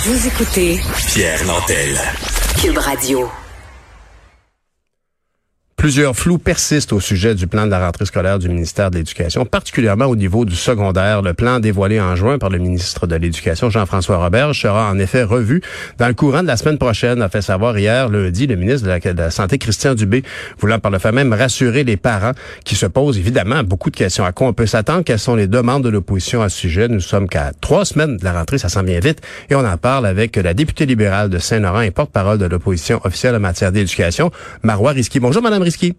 Vous écoutez Pierre Nantel. Cube Radio. Plusieurs flous persistent au sujet du plan de la rentrée scolaire du ministère de l'Éducation, particulièrement au niveau du secondaire. Le plan dévoilé en juin par le ministre de l'Éducation, Jean-François Roberge, sera en effet revu dans le courant de la semaine prochaine, a fait savoir hier, lundi, le ministre de la Santé, Christian Dubé, voulant par le fait même rassurer les parents qui se posent évidemment beaucoup de questions. À quoi on peut s'attendre? Quelles sont les demandes de l'opposition à ce sujet? Nous sommes qu'à 3 semaines de la rentrée, ça s'en vient vite, et on en parle avec la députée libérale de Saint-Laurent et porte-parole de l'opposition officielle en matière d'éducation, Marois Risky. Bonjour, Madame Risky.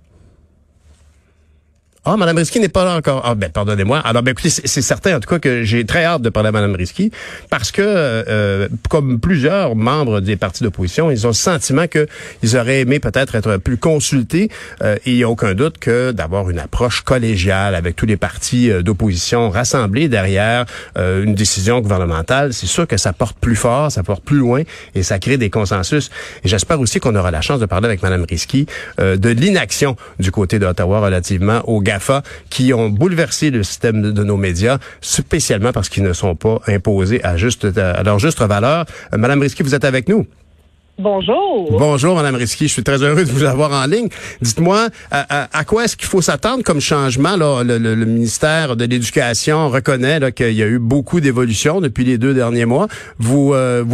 Ah, Mme Risky n'est pas là encore. Ah, pardonnez-moi. Alors, écoutez, c'est certain, en tout cas, que j'ai très hâte de parler à Mme Risky parce que, comme plusieurs membres des partis d'opposition, ils ont le sentiment qu'ils auraient aimé peut-être être plus consultés. Et il n'y a aucun doute que d'avoir une approche collégiale avec tous les partis d'opposition rassemblés derrière une décision gouvernementale, c'est sûr que ça porte plus fort, ça porte plus loin et ça crée des consensus. Et j'espère aussi qu'on aura la chance de parler avec Mme Risky de l'inaction du côté d'Ottawa relativement aux GAFA qui ont bouleversé le système de nos médias, spécialement parce qu'ils ne sont pas imposés à leur juste valeur. Madame Risky, vous êtes avec nous? Bonjour. Bonjour, Madame Risky. Je suis très heureux de vous avoir en ligne. Dites-moi, à quoi est-ce qu'il faut s'attendre comme changement? Là, le ministère de l'Éducation reconnaît là, qu'il y a eu beaucoup d'évolutions depuis les 2 derniers mois. Vous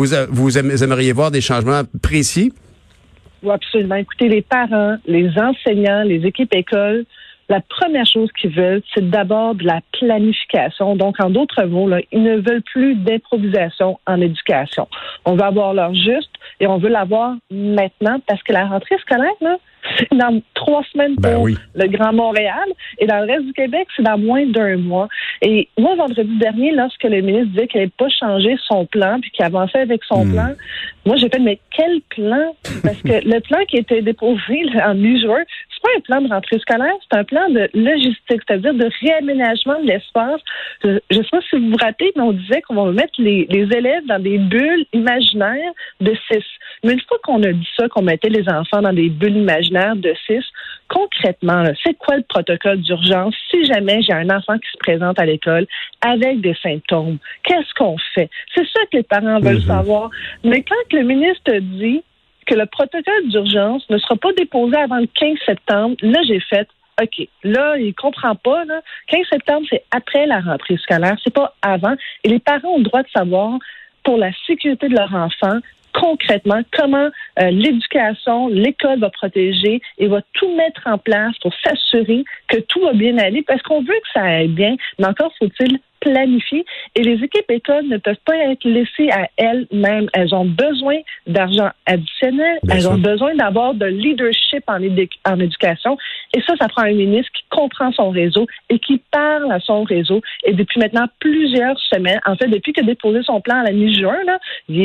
aimeriez voir des changements précis? Oui, absolument. Écoutez, les parents, les enseignants, les équipes écoles, la première chose qu'ils veulent, c'est d'abord de la planification. Donc, en d'autres mots, là, ils ne veulent plus d'improvisation en éducation. On veut avoir l'heure juste et on veut l'avoir maintenant parce que la rentrée scolaire, là, c'est dans 3 semaines pour le Grand Montréal et dans le reste du Québec, c'est dans moins d'1 mois. Et moi, vendredi dernier, lorsque le ministre disait qu'il n'avait pas changé son plan puis qu'il avançait avec son plan, moi, j'ai fait, mais quel plan? Parce que le plan qui était déposé là, en mi-juin, c'est pas un plan de rentrée scolaire, c'est un plan de logistique, c'est-à-dire de réaménagement de l'espace. Je ne sais pas si vous vous rappelez, mais on disait qu'on va mettre les élèves dans des bulles imaginaires de 6. Mais une fois qu'on a dit ça, qu'on mettait les enfants dans des bulles imaginaires de 6, concrètement, là, c'est quoi le protocole d'urgence si jamais j'ai un enfant qui se présente à l'école avec des symptômes? Qu'est-ce qu'on fait? C'est ça que les parents veulent savoir. Mais quand le ministre dit que le protocole d'urgence ne sera pas déposé avant le 15 septembre, là, j'ai fait OK, là, il comprend pas, là. 15 septembre, c'est après la rentrée scolaire, c'est pas avant. Et les parents ont le droit de savoir, pour la sécurité de leur enfant, concrètement, comment l'éducation, l'école va protéger et va tout mettre en place pour s'assurer que tout va bien aller, parce qu'on veut que ça aille bien, mais encore faut-il planifier. Et les équipes écoles ne peuvent pas être laissées à elles-mêmes. Elles ont besoin d'argent additionnel. Elles ont besoin d'avoir de leadership en éducation. Et ça prend un ministre qui comprend son réseau et qui parle à son réseau. Et depuis maintenant plusieurs semaines, en fait, depuis qu'il a déposé son plan à la mi-juin, là,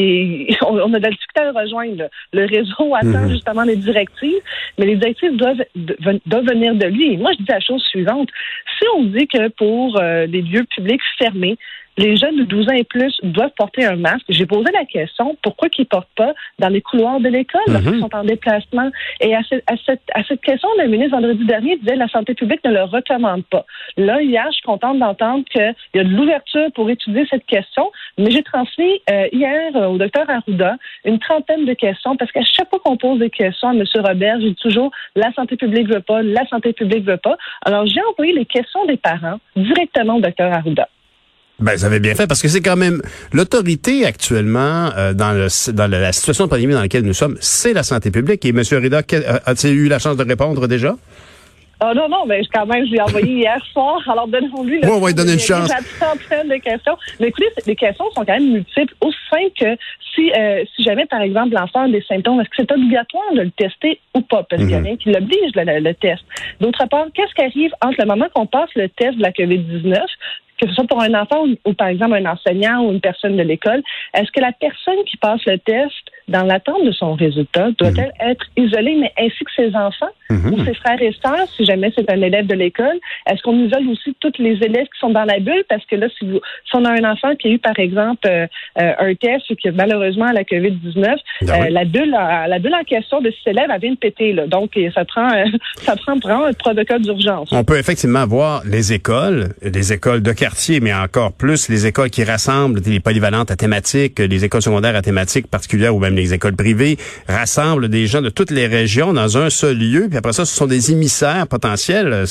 on a de la difficulté à le rejoindre. Là. Le réseau attend justement les directives, mais les directives doivent venir de lui. Et moi, je dis la chose suivante. Si on dit que pour les lieux publics fermés, les jeunes de 12 ans et plus doivent porter un masque. J'ai posé la question, pourquoi qu'ils ne portent pas dans les couloirs de l'école lorsqu'ils sont en déplacement? Et à cette question, le ministre, vendredi dernier, disait que la santé publique ne le recommande pas. Là, hier, je suis contente d'entendre qu'il y a de l'ouverture pour étudier cette question, mais j'ai transmis hier au docteur Arruda une 30aine de questions, parce qu'à chaque fois qu'on pose des questions à M. Robert, j'ai toujours « la santé publique veut pas, la santé publique veut pas ». Alors, j'ai envoyé les questions des parents directement au docteur Arruda. Ben, vous avez bien fait, parce que c'est quand même l'autorité actuellement dans la situation de pandémie dans laquelle nous sommes, c'est la santé publique. Et M. Arruda, a-t-il eu la chance de répondre déjà? Non, mais quand même, je l'ai envoyé hier soir. Alors, donnons-lui on va lui donner une chance. La trentaine de questions. Mais écoutez, les questions sont quand même multiples. Aussi simple que si jamais, par exemple, l'enfant a des symptômes, est-ce que c'est obligatoire de le tester ou pas? Parce qu'il y a rien qui l'oblige, le test. D'autre part, qu'est-ce qui arrive entre le moment qu'on passe le test de la COVID-19, que ce soit pour un enfant ou par exemple un enseignant ou une personne de l'école, est-ce que la personne qui passe le test dans l'attente de son résultat, doit-elle être isolée, mais ainsi que ses enfants ou ses frères et sœurs, si jamais c'est un élève de l'école? Est-ce qu'on isole aussi tous les élèves qui sont dans la bulle? Parce que là, si on a un enfant qui a eu, par exemple, un test qui malheureusement a la COVID-19, la bulle en question de cet élève, elle vient de péter. Là. Donc, ça prend vraiment un protocole d'urgence. On peut effectivement voir les écoles de quartier, mais encore plus les écoles qui rassemblent les polyvalentes à thématiques, les écoles secondaires à thématiques particulières ou même les écoles privées, rassemblent des gens de toutes les régions dans un seul lieu. Puis après ça, ce sont des émissaires potentiels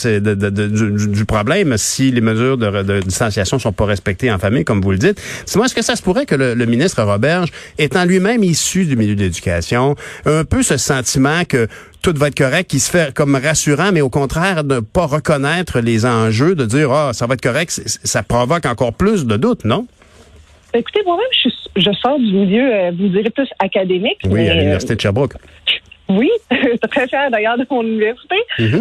du problème si les mesures de distanciation sont pas respectées en famille, comme vous le dites. Moi, est-ce que ça se pourrait que le ministre Roberge, étant lui-même issu du milieu de l'éducation, un peu ce sentiment que tout va être correct, qui se fait comme rassurant, mais au contraire, de ne pas reconnaître les enjeux, de dire, ça va être correct, ça provoque encore plus de doutes, non? Écoutez, moi-même, je sors du milieu, vous direz plus académique. Oui, mais, à l'Université de Sherbrooke. Oui, je suis très fière d'ailleurs de mon université.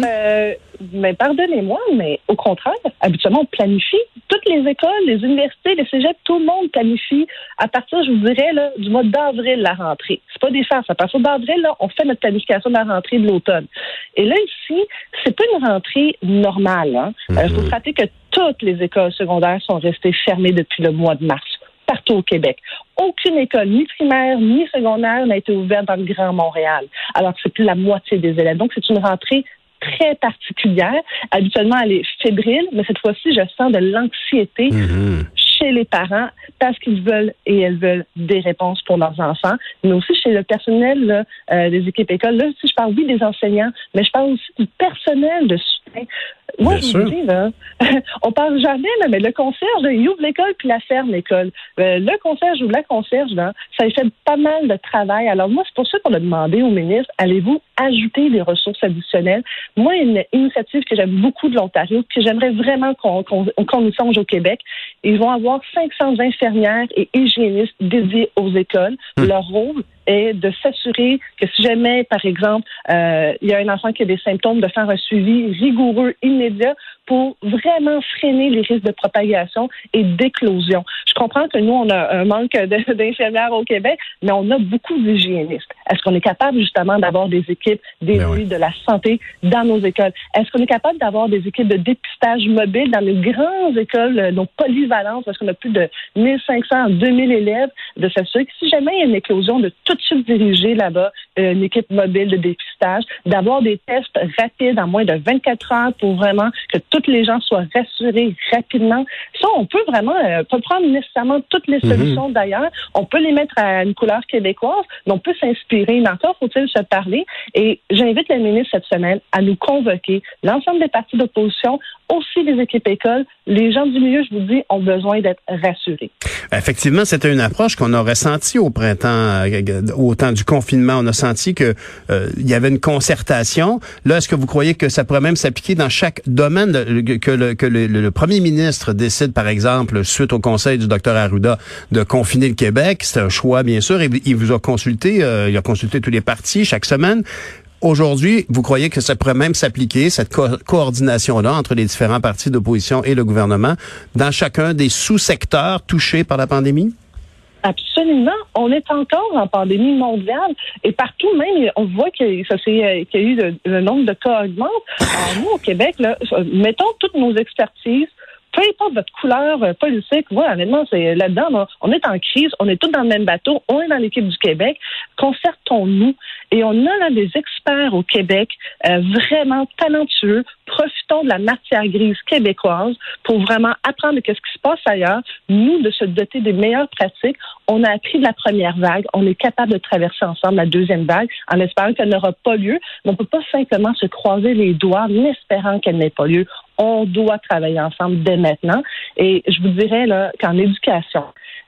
Mais pardonnez-moi, mais au contraire, habituellement, on planifie. Toutes les écoles, les universités, les cégeps, tout le monde planifie à partir, je vous dirais, là, du mois d'avril, la rentrée. C'est pas des farces. À partir d'avril, là, on fait notre planification de la rentrée de l'automne. Et là, ici, c'est pas une rentrée normale. Hein. Faut se rappeler que toutes les écoles secondaires sont restées fermées depuis le mois de mars. Partout au Québec. Aucune école, ni primaire, ni secondaire, n'a été ouverte dans le Grand Montréal. Alors que c'est plus la moitié des élèves. Donc, c'est une rentrée très particulière. Habituellement, elle est fébrile, mais cette fois-ci, je sens de l'anxiété chez les parents parce qu'ils veulent et elles veulent des réponses pour leurs enfants, mais aussi chez le personnel là, des équipes écoles. Là, si je parle, oui, des enseignants, mais je parle aussi du personnel de soutien. Moi, je vous dis, là, on parle jamais, là, mais le concierge, là, il ouvre l'école puis la ferme l'école. Le concierge ou la concierge, là, ça fait pas mal de travail. Alors moi, c'est pour ça qu'on a demandé au ministre, allez-vous ajouter des ressources additionnelles? Moi, une initiative que j'aime beaucoup de l'Ontario, que j'aimerais vraiment qu'on y songe au Québec, ils vont avoir 500 infirmières et hygiénistes dédiés aux écoles. Leur rôle est de s'assurer que si jamais, par exemple, il y a un enfant qui a des symptômes, de faire un suivi rigoureux, immédiat, pour vraiment freiner les risques de propagation et d'éclosion. Je comprends que nous, on a un manque d'infirmières au Québec, mais on a beaucoup d'hygiénistes. Est-ce qu'on est capable justement d'avoir des équipes dédiées de la santé dans nos écoles? Est-ce qu'on est capable d'avoir des équipes de dépistage mobile dans nos grandes écoles, nos polyvalentes, parce qu'on a plus de 1500 à 2000 élèves, de s'assurer que si jamais il y a une éclosion, de tout de suite diriger là-bas une équipe mobile de dépistage, d'avoir des tests rapides en moins de 24 heures pour vraiment que toutes les gens soient rassurés rapidement. Ça, on peut vraiment pas prendre nécessairement toutes les solutions d'ailleurs. On peut les mettre à une couleur québécoise, mais on peut s'inspirer. Mais encore faut-il se parler. Et j'invite le ministre cette semaine à nous convoquer, l'ensemble des partis d'opposition, aussi les équipes écoles. Les gens du milieu, je vous dis, ont besoin d'être rassurés. Effectivement, c'était une approche qu'on a ressentie au printemps, au temps du confinement. On a senti que il y avait une concertation. Là, est-ce que vous croyez que ça pourrait même s'appliquer dans chaque domaine, que le premier ministre décide, par exemple, suite au conseil du docteur Arruda, de confiner le Québec? C'est un choix, bien sûr. Il vous a consulté, il a consulté tous les partis chaque semaine. Aujourd'hui, vous croyez que ça pourrait même s'appliquer, cette coordination-là entre les différents partis d'opposition et le gouvernement, dans chacun des sous-secteurs touchés par la pandémie? Absolument. On est encore en pandémie mondiale et partout même, on voit qu'il y a eu le nombre de cas augmente. Alors, nous, au Québec, là, mettons toutes nos expertises, peu importe votre couleur politique, voilà, honnêtement, c'est là-dedans, on est en crise, on est tous dans le même bateau, on est dans l'équipe du Québec, concertons-nous. Et on a là des experts au Québec vraiment talentueux. Profitons de la matière grise québécoise pour vraiment apprendre de ce qui se passe ailleurs, nous, de se doter des meilleures pratiques. On a appris de la première vague, on est capable de traverser ensemble la deuxième vague en espérant qu'elle n'aura pas lieu, mais on ne peut pas simplement se croiser les doigts en espérant qu'elle n'ait pas lieu. On doit travailler ensemble dès maintenant. Et je vous dirais là qu'en éducation,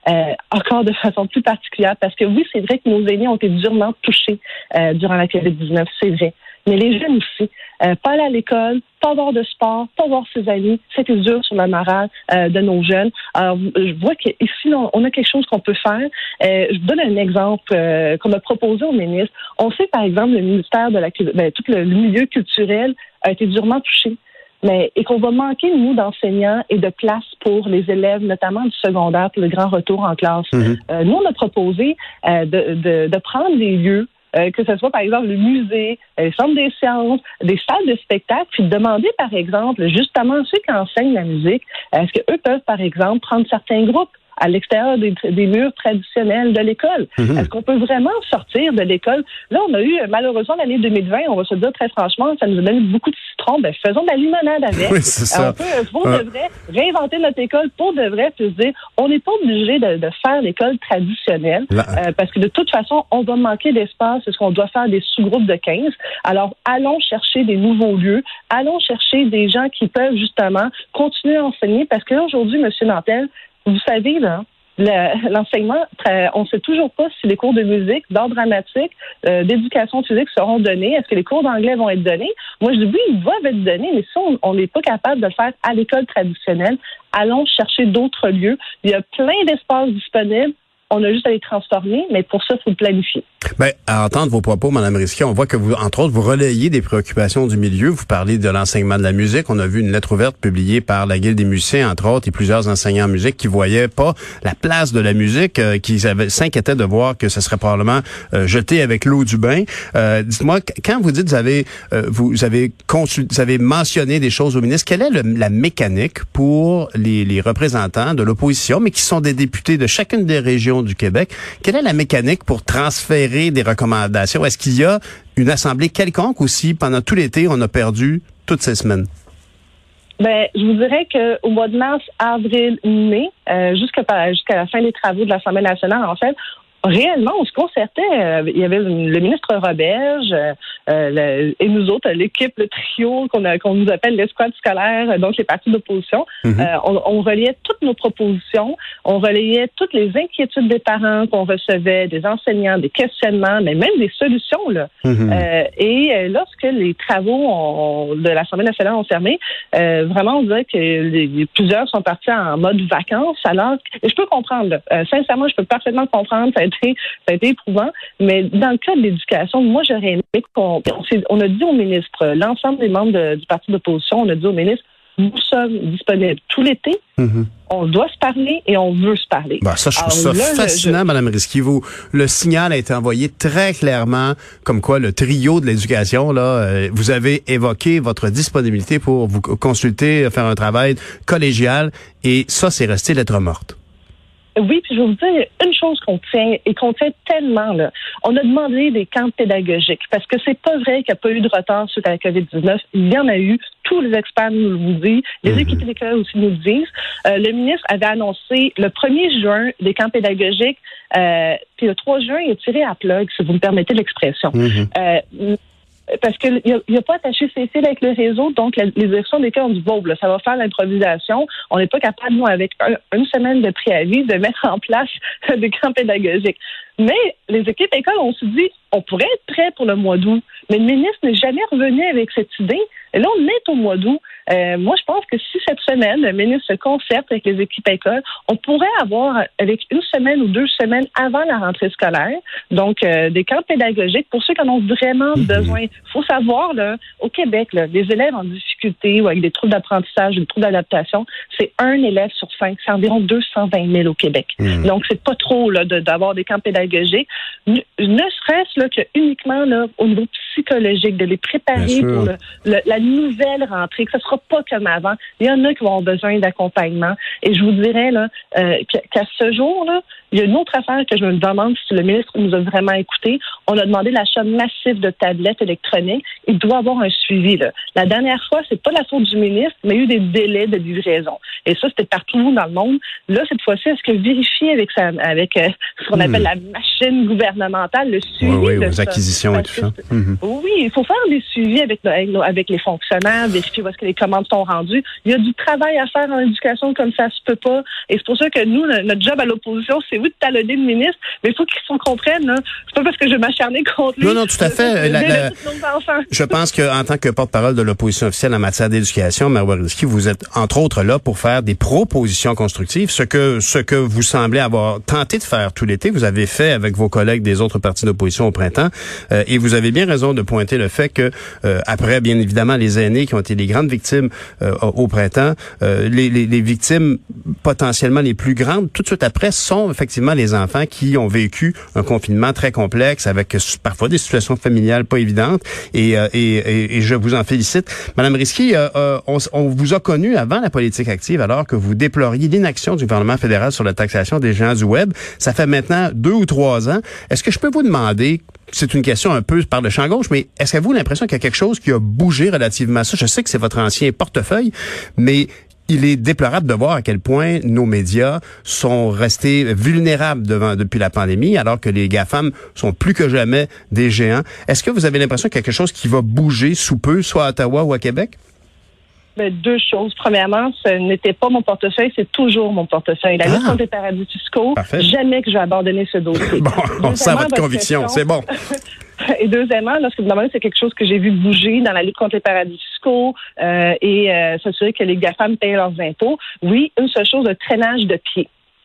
encore de façon plus particulière, parce que oui, c'est vrai que nos aînés ont été durement touchés durant la COVID-19, c'est vrai. Mais les jeunes aussi, pas aller à l'école, pas avoir de sport, pas voir ses amis, c'était dur sur la morale de nos jeunes. Alors, je vois qu'ici, on a quelque chose qu'on peut faire. Je vous donne un exemple qu'on a proposé au ministre. On sait, par exemple, le ministère de tout le milieu culturel a été durement touché. et qu'on va manquer, nous, d'enseignants et de place pour les élèves, notamment du secondaire, pour le grand retour en classe. Nous, on a proposé de prendre des lieux, que ce soit, par exemple, le musée, les centres des sciences, des salles de spectacle, puis de demander, par exemple, justement, ceux qui enseignent la musique, est-ce qu'eux peuvent, par exemple, prendre certains groupes à l'extérieur des murs traditionnels de l'école? Est-ce qu'on peut vraiment sortir de l'école? Là, on a eu, malheureusement, l'année 2020, on va se dire très franchement, ça nous a donné beaucoup de citron. Ben, faisons de la limonade avec. Oui, c'est ça. On peut, pour de vrai, réinventer notre école pour de vrai, puis se dire, on n'est pas obligé de faire l'école traditionnelle, parce que de toute façon, on va manquer d'espace. Est-ce qu'on doit faire des sous-groupes de 15? Alors, allons chercher des nouveaux lieux. Allons chercher des gens qui peuvent, justement, continuer à enseigner, parce que là, aujourd'hui, M. Nantel, vous savez, là, l'enseignement, on ne sait toujours pas si les cours de musique, d'art dramatique, d'éducation physique seront donnés. Est-ce que les cours d'anglais vont être donnés? Moi, je dis oui, ils doivent être donnés, mais si on n'est pas capable de le faire à l'école traditionnelle, allons chercher d'autres lieux. Il y a plein d'espaces disponibles. On a juste à les transformer, mais pour ça, il faut le planifier. Ben, à entendre vos propos, Mme Risky, on voit que vous, entre autres, vous relayez des préoccupations du milieu. Vous parlez de l'enseignement de la musique. On a vu une lettre ouverte publiée par la Guilde des musiciens, entre autres, et plusieurs enseignants en musique qui voyaient pas la place de la musique, qui s'inquiétaient de voir que ce serait probablement jeté avec l'eau du bain. Dites-moi, quand vous dites vous avez mentionné des choses au ministre, quelle est la mécanique pour les représentants de l'opposition, mais qui sont des députés de chacune des régions du Québec? Quelle est la mécanique pour transférer des recommandations? Est-ce qu'il y a une assemblée quelconque aussi? Pendant tout l'été, on a perdu toutes ces semaines. Ben, je vous dirais qu'au mois de mars, avril, mai, jusqu'à la fin des travaux de l'Assemblée nationale, en fait, réellement, on se concertait. Il y avait le ministre Roberge et nous autres, l'équipe, le trio qu'on nous appelle l'escouade scolaire, donc les partis d'opposition. On relayait toutes nos propositions, on relayait toutes les inquiétudes des parents qu'on recevait, des enseignants, des questionnements, mais même des solutions. Là. Et lorsque les travaux de l'Assemblée nationale ont fermé, vraiment, on dirait que plusieurs sont partis en mode vacances. Alors, et je peux comprendre. Sincèrement, je peux parfaitement comprendre. Ça a été éprouvant, mais dans le cas de l'éducation, moi, j'aurais aimé on a dit au ministre, l'ensemble des membres du parti d'opposition, on a dit au ministre, nous sommes disponibles tout l'été, on doit se parler et on veut se parler. Ben, ça, je trouve ça fascinant, Mme Risky. Le signal a été envoyé très clairement, comme quoi le trio de l'éducation, là, vous avez évoqué votre disponibilité pour vous consulter, faire un travail collégial, et ça, c'est resté lettre morte. Oui, puis je vais vous dire une chose qu'on tient tellement, là. On a demandé des camps pédagogiques parce que c'est pas vrai qu'il n'y a pas eu de retard suite à la COVID-19. Il y en a eu. Tous les experts nous le disent. Les équipes d'école aussi nous le disent. Le ministre avait annoncé le 1er juin des camps pédagogiques. Puis le 3 juin, il a tiré à plug, si vous me permettez l'expression. Parce qu'il n'a pas attaché ses fils avec le réseau, donc les directions d'école ont dit bon, là, ça va faire l'improvisation. On n'est pas capable, nous, avec une semaine de préavis, de mettre en place des camps pédagogiques. Mais les équipes écoles ont se dit on pourrait être prêt pour le mois d'août, mais le ministre n'est jamais revenu avec cette idée. Et là, on est au mois d'août. Moi, je pense que si cette semaine, le ministre se concerte avec les équipes écoles, on pourrait avoir, avec une semaine ou 2 semaines avant la rentrée scolaire, donc des camps pédagogiques pour ceux qui en ont vraiment besoin. Il faut savoir, là, au Québec, là, les élèves en difficulté ou avec des troubles d'apprentissage ou des troubles d'adaptation, c'est 1 élève sur 5. C'est environ 220 000 au Québec. Donc, c'est pas trop là, d'avoir des camps pédagogiques. Ne serait-ce là, que uniquement là, au niveau psychologique, de les préparer pour la nouvelle rentrée, que ce ne sera pas comme avant. Il y en a qui vont avoir besoin d'accompagnement. Et je vous dirais là, qu'à ce jour, là, il y a une autre affaire que je me demande si le ministre nous a vraiment écouté. On a demandé l'achat massif de tablettes électroniques. Il doit avoir un suivi. Là. La dernière fois, c'est pas la faute du ministre, mais il y a eu des délais de livraison. Et ça, c'était partout dans le monde. Là, cette fois-ci, est-ce que vérifier avec ce qu'on appelle la machine gouvernementale, le suivi de aux acquisitions et tout ça. Oui, il faut faire des suivis avec les fonctionnaires, vérifier où est-ce que les commandes sont rendues. Il y a du travail à faire en éducation comme ça se peut pas. Et c'est pour ça que nous, notre job à l'opposition, c'est oui de talonner le ministre, mais il faut qu'ils comprennent. Hein. C'est pas parce que je vais m'acharner contre lui. Non, tout à fait. Je pense qu'en tant que porte-parole de l'opposition officielle en matière d'éducation, Marois Risky, vous êtes entre autres là pour faire des propositions constructives, ce que vous semblez avoir tenté de faire tout l'été. Vous avez fait avec vos collègues des autres partis d'opposition au printemps, et vous avez bien raison raison de pointer le fait que après, bien évidemment, les aînés qui ont été les grandes victimes au printemps, les victimes potentiellement les plus grandes, tout de suite après, sont effectivement les enfants qui ont vécu un confinement très complexe avec parfois des situations familiales pas évidentes. Et je vous en félicite. Madame Risky, on vous a connu avant la politique active alors que vous déploriez l'inaction du gouvernement fédéral sur la taxation des géants du web. Ça fait maintenant 2 ou 3 ans. Est-ce que je peux vous demander, c'est une question un peu par le champ gauche, mais est-ce que vous avez l'impression qu'il y a quelque chose qui a bougé relativement à ça? Je sais que c'est votre ancien portefeuille, mais il est déplorable de voir à quel point nos médias sont restés vulnérables depuis la pandémie, alors que les GAFAM sont plus que jamais des géants. Est-ce que vous avez l'impression qu'il y a quelque chose qui va bouger sous peu, soit à Ottawa ou à Québec? Ben, 2 choses. Premièrement, ce n'était pas mon portefeuille, c'est toujours mon portefeuille. La lutte contre les paradis fiscaux, jamais que je vais abandonner ce dossier. Bon, on sent votre conviction, c'est bon. Et deuxièmement, lorsque vous demandez, c'est quelque chose que j'ai vu bouger dans la lutte contre les paradis fiscaux et s'assurer que les GAFAM payent leurs impôts. Oui, une seule chose, le traînage de pied.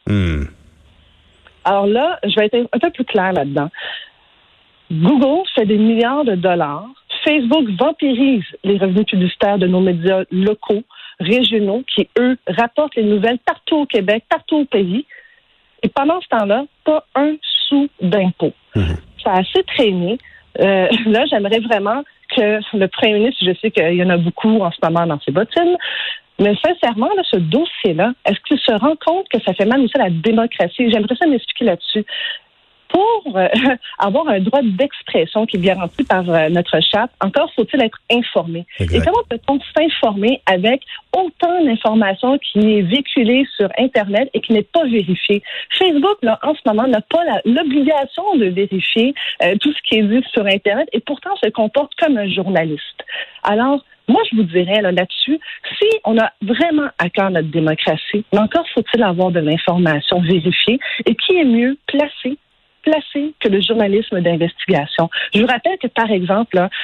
Alors là, je vais être un peu plus clair là-dedans. Google fait des milliards de dollars. Facebook vampirise les revenus publicitaires de nos médias locaux, régionaux, qui, eux, rapportent les nouvelles partout au Québec, partout au pays. Et pendant ce temps-là, pas un sou d'impôt. Ça a assez traîné. Là, j'aimerais vraiment que le premier ministre, je sais qu'il y en a beaucoup en ce moment dans ses bottines, mais sincèrement, là, ce dossier-là, est-ce qu'il se rend compte que ça fait mal aussi à la démocratie? J'aimerais ça m'expliquer là-dessus. Pour avoir un droit d'expression qui est garanti par notre charte, encore faut-il être informé. Exact. Et comment peut-on s'informer avec autant d'informations qui est véhiculée sur Internet et qui n'est pas vérifiée? Facebook, là, en ce moment, n'a pas l'obligation de vérifier tout ce qui est dit sur Internet et pourtant se comporte comme un journaliste. Alors, moi, je vous dirais là-dessus, si on a vraiment à cœur notre démocratie, mais encore faut-il avoir de l'information vérifiée et qui est mieux placé que le journalisme d'investigation. Je vous rappelle que, par exemple, là,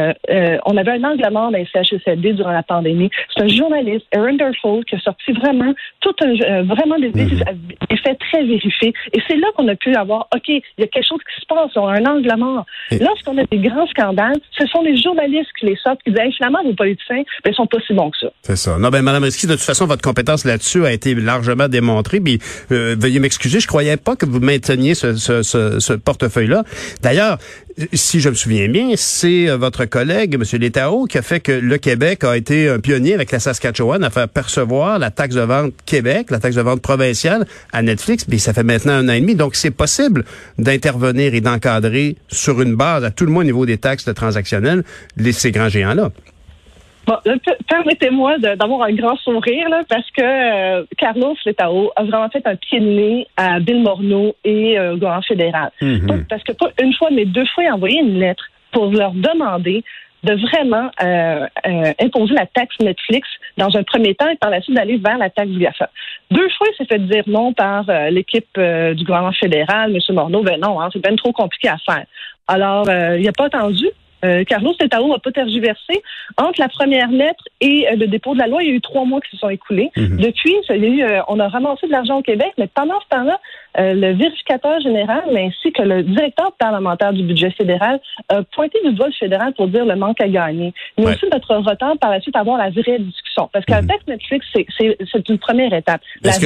on avait un angle mort dans les CHSLD durant la pandémie. C'est un journaliste, Aaron Derfold, qui a sorti vraiment vraiment des faits très vérifiés. Et c'est là qu'on a pu avoir, OK, il y a quelque chose qui se passe, on a un angle mort. Lorsqu'on a des grands scandales, ce sont les journalistes qui les sortent, qui disent, finalement, vos politiciens, ben, ils sont pas si bons que ça. C'est ça. Non, ben, Mme Risky, de toute façon, votre compétence là-dessus a été largement démontrée. Puis, veuillez m'excuser, je croyais pas que vous mainteniez ce portefeuille-là. D'ailleurs, si je me souviens bien, c'est votre collègue, M. Létao, qui a fait que le Québec a été un pionnier avec la Saskatchewan à faire percevoir la taxe de vente Québec, la taxe de vente provinciale à Netflix. Puis ça fait maintenant 1 an et demi. Donc, c'est possible d'intervenir et d'encadrer sur une base, à tout le moins au niveau des taxes transactionnelles, ces grands géants-là. Bon, permettez-moi d'avoir un grand sourire là, parce que Carlos Létao a vraiment fait un pied de nez à Bill Morneau et au gouvernement fédéral. Parce que pas une fois, mais 2 fois, il a envoyé une lettre pour leur demander de vraiment imposer la taxe Netflix dans un premier temps et par la suite d'aller vers la taxe GAFA. 2 fois, il s'est fait dire non par l'équipe du gouvernement fédéral, M. Morneau. Ben non, c'est bien trop compliqué à faire. Alors, il n'a pas attendu. Carlos Létao n'a pas tergiversé. Entre la première lettre et le dépôt de la loi, il y a eu 3 mois qui se sont écoulés. Depuis, on a ramassé de l'argent au Québec, mais pendant ce temps-là, le vérificateur général, mais ainsi que le directeur parlementaire du budget fédéral, a pointé du doigt le fédéral pour dire le manque à gagner. Mais aussi notre retard par la suite à avoir la vraie discussion. Parce que la taxe Netflix, c'est une première étape.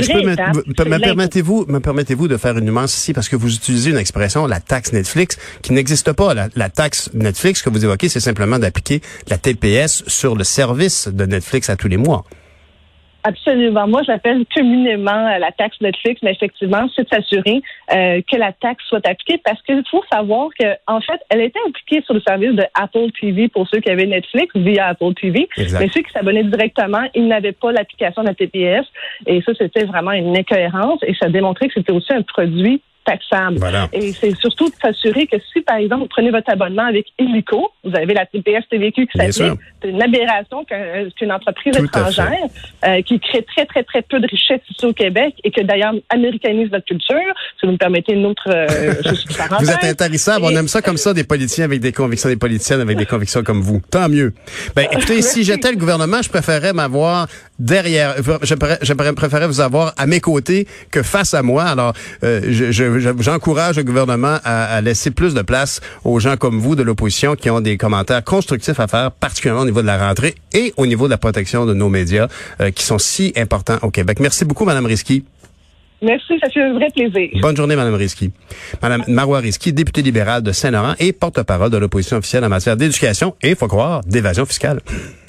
Me permettez-vous de faire une nuance ici, parce que vous utilisez une expression, la taxe Netflix, qui n'existe pas. La taxe Netflix que vous évoquez, c'est simplement d'appliquer la TPS sur le service de Netflix à tous les mois. Absolument. Moi, je l'appelle communément la taxe Netflix, mais effectivement, c'est de s'assurer que la taxe soit appliquée parce qu'il faut savoir que, en fait, elle était appliquée sur le service de Apple TV pour ceux qui avaient Netflix via Apple TV. Exact. Mais ceux qui s'abonnaient directement, ils n'avaient pas l'application de la TPS. Et ça, c'était vraiment une incohérence et ça démontrait que c'était aussi un produit taxable. Voilà. Et c'est surtout de s'assurer que si, par exemple, vous prenez votre abonnement avec Illico, vous avez la TPS TVQ qui s'applique. C'est une aberration qu'une entreprise étrangère qui crée très, très, très peu de richesse ici au Québec et que d'ailleurs américanise notre culture. Si vous me permettez une autre parenthèse. Vous êtes intarissable. On aime ça comme ça, des politiciens avec des convictions, des politiciennes avec des convictions comme vous. Tant mieux. Ben, écoutez, si j'étais le gouvernement, je préférerais m'avoir derrière. J'aimerais préférer vous avoir à mes côtés que face à moi. Alors, j'encourage le gouvernement à laisser plus de place aux gens comme vous de l'opposition qui ont des commentaires constructifs à faire, particulièrement au niveau de la rentrée et au niveau de la protection de nos médias qui sont si importants au Québec. Merci beaucoup, Mme Risky. Merci, ça fait un vrai plaisir. Bonne journée, Mme Risky. Mme Marois Risky, députée libérale de Saint-Laurent et porte-parole de l'opposition officielle en matière d'éducation et, faut croire, d'évasion fiscale.